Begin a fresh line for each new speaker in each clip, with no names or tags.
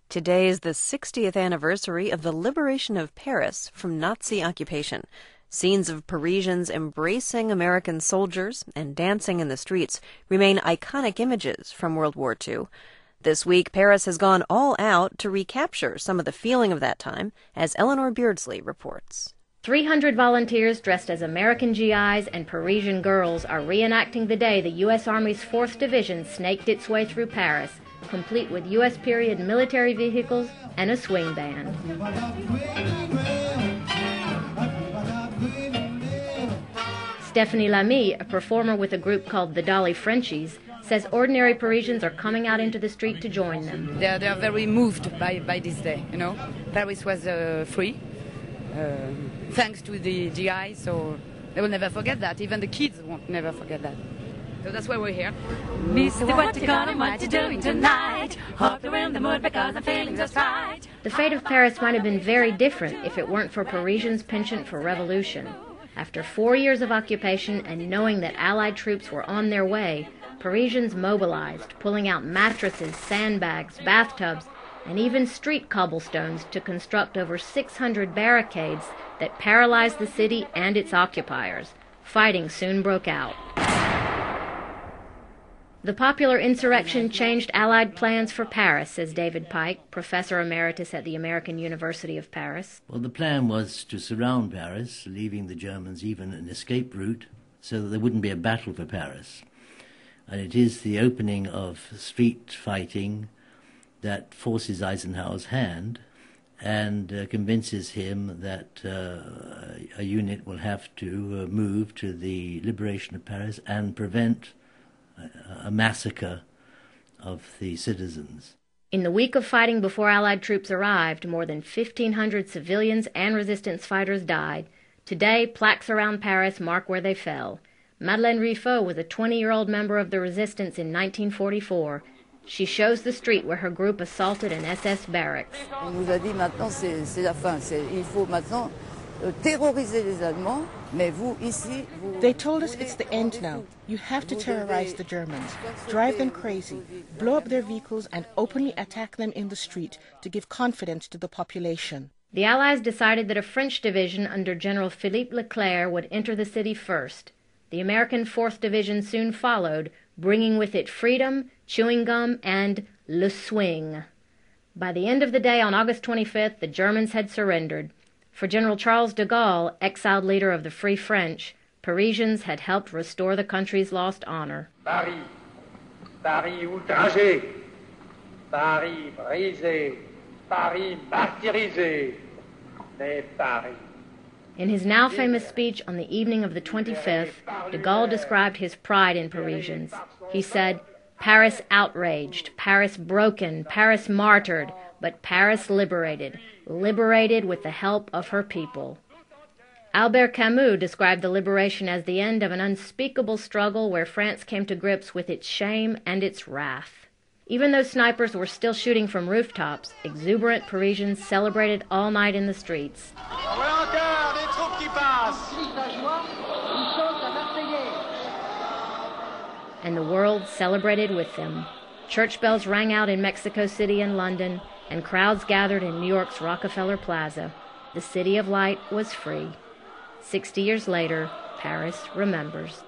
Today is the 60th anniversary of the liberation of Paris from Nazi occupation. Scenes of Parisians embracing American soldiers and dancing in the streets remain iconic images from World War II. This week, Paris has gone all out to recapture some of the feeling of that time, as Eleanor Beardsley reports.
300 volunteers dressed as American GIs and Parisian girls are reenacting the day the U.S. Army's 4th Division snaked its way through Paris, complete with U.S. period military vehicles and a swing band. Stephanie Lamy, a performer with a group called the Dolly Frenchies, says ordinary Parisians are coming out into the street to join them.
They are very moved by this day, you know. Paris was free, thanks to the GI, so they will never forget that. Even the kids won't never forget that. So that's why we're here.
Mister, what you gonna, what you doing tonight? Hopped around the mud because I'm feeling just right.
The fate of Paris might have been very different if it weren't for Parisians' penchant for revolution. After 4 years of occupation and knowing that Allied troops were on their way, Parisians mobilized, pulling out mattresses, sandbags, bathtubs, and even street cobblestones to construct over 600 barricades that paralyzed the city and its occupiers. Fighting soon broke out. The popular insurrection changed Allied plans for Paris, says David Pike, professor emeritus at the American University of Paris.
Well, the plan was to surround Paris, leaving the Germans even an escape route so that there wouldn't be a battle for Paris. And it is the opening of street fighting that forces Eisenhower's hand and convinces him that a unit will have to move to the liberation of Paris and prevent a massacre of the citizens.
In the week of fighting before Allied troops arrived, more than 1,500 civilians and resistance fighters died. Today, plaques around Paris mark where they fell. Madeleine Riffaut was a 20-year-old member of the resistance in 1944. She shows the street where her group assaulted an SS barracks.
On nous a dit maintenant c'est la fin. Il faut maintenant terroriser les Allemands. Mais vous ici, vous.
They told us it's the end now. You have to terrorize the Germans, drive them crazy, blow up their vehicles and openly attack them in the street to give confidence to the population.
The Allies decided that a French division under General Philippe Leclerc would enter the city first. The American 4th Division soon followed, bringing with it freedom, chewing gum, and le swing. By the end of the day on August 25th, the Germans had surrendered. For General Charles de Gaulle, exiled leader of the Free French, Parisians had helped restore the country's lost honor.
Paris, Paris outragé, Paris brisé, Paris martyrisé, mais Paris.
In his now famous speech on the evening of the 25th, de Gaulle described his pride in Parisians. He said, "Paris outraged, Paris broken, Paris martyred, but Paris liberated, liberated with the help of her people." Albert Camus described the liberation as the end of an unspeakable struggle where France came to grips with its shame and its wrath. Even though snipers were still shooting from rooftops, exuberant Parisians celebrated all night in the streets. And the world celebrated with them. Church bells rang out in Mexico City and London, and crowds gathered in New York's Rockefeller Plaza. The City of Light was free. 60 years later, Paris remembers.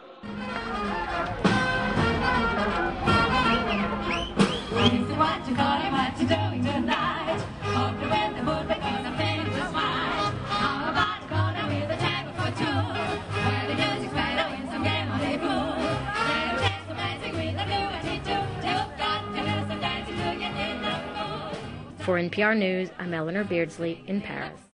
What you calling, what you doing tonight? Hope you're in the mood because I'm feeling just fine. I'm about to go down with a tango for two. Where the music's right, I'll win some game on a blue. They'll take some dancing with the blue and he too. You've got to do some dancing to get in the mood.
For NPR News, I'm Eleanor Beardsley in Paris.